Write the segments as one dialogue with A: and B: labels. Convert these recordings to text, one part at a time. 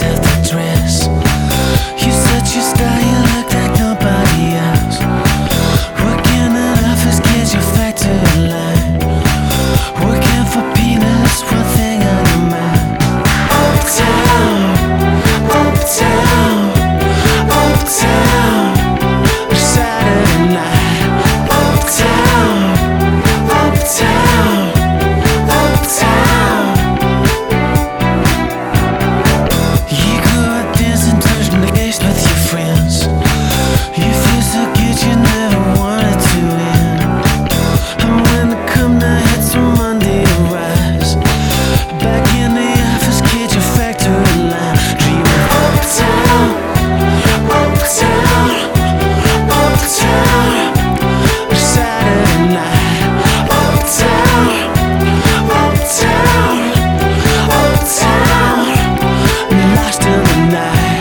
A: at the dress. You said your style looked like nobody else. Working at office kids, you factor line. Working for peanuts, one thing on your mind. Uptown, uptown, uptown. Saturday night. Uptown, uptown, uptown. You grew up dancing touch the gates with your friends. You feel so good you never wanted to end. And when the come night hits from Monday to rise, back in the office, kid, your factory line. Dreaming uptown, uptown, uptown. Saturday night. Uptown, uptown, uptown. Lost in the night.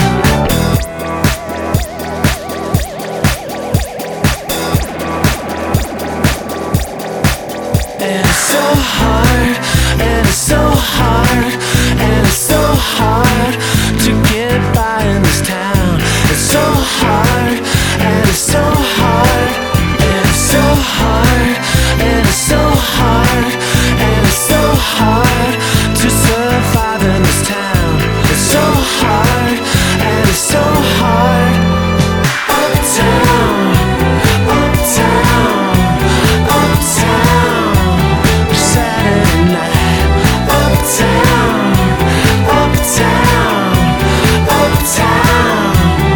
A: And it's so hard, and it's so hard, and it's so hard to get by in this town. It's so hard, and it's so hard, and it's so hard, and it's so hard, and it's so hard to survive in this town. It's so hard, and it's so hard. Uptown, uptown, uptown. Saturday night. Uptown, uptown, uptown.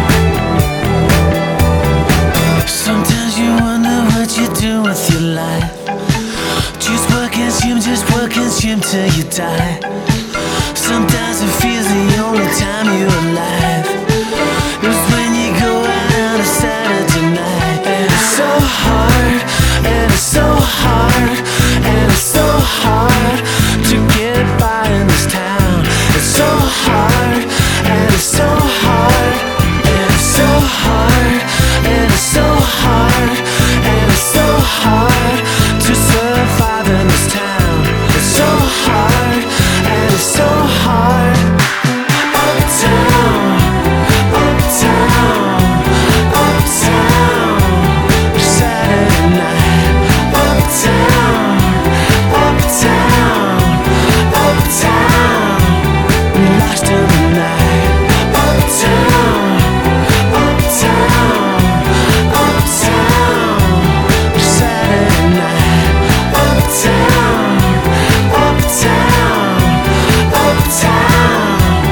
A: Sometimes you wonder what you do with your life. Just work and gym till you die. Sometimes it feels the only time you're alive is when you go out on a Saturday night. And it's so hard, and it's so hard, and it's so hard to get by in this town. It's so hard, and it's so hard, and it's so hard, and it's so hard, and it's so hard to survive in this town. It's so hard, and it's so hard. Uptown, uptown, uptown. Saturday night. Uptown, uptown, uptown. Lost in the night. Uptown, uptown, uptown. Saturday night. Uptown, uptown, uptown.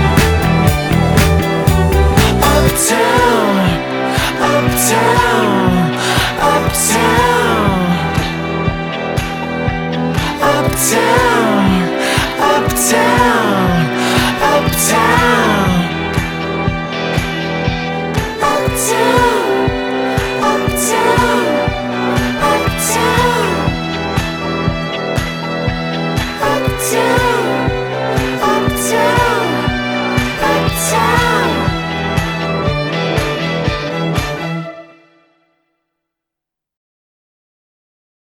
A: Uptown, uptown, uptown. Uptown, uptown, uptown.